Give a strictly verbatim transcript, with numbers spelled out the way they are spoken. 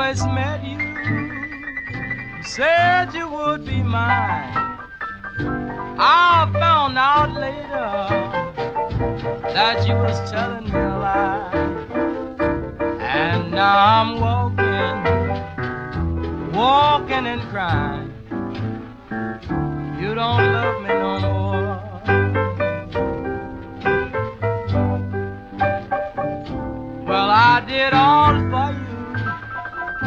first met you, you said you would be mine. I found out later that you was telling me a lie. And now I'm walking, walking and crying. You don't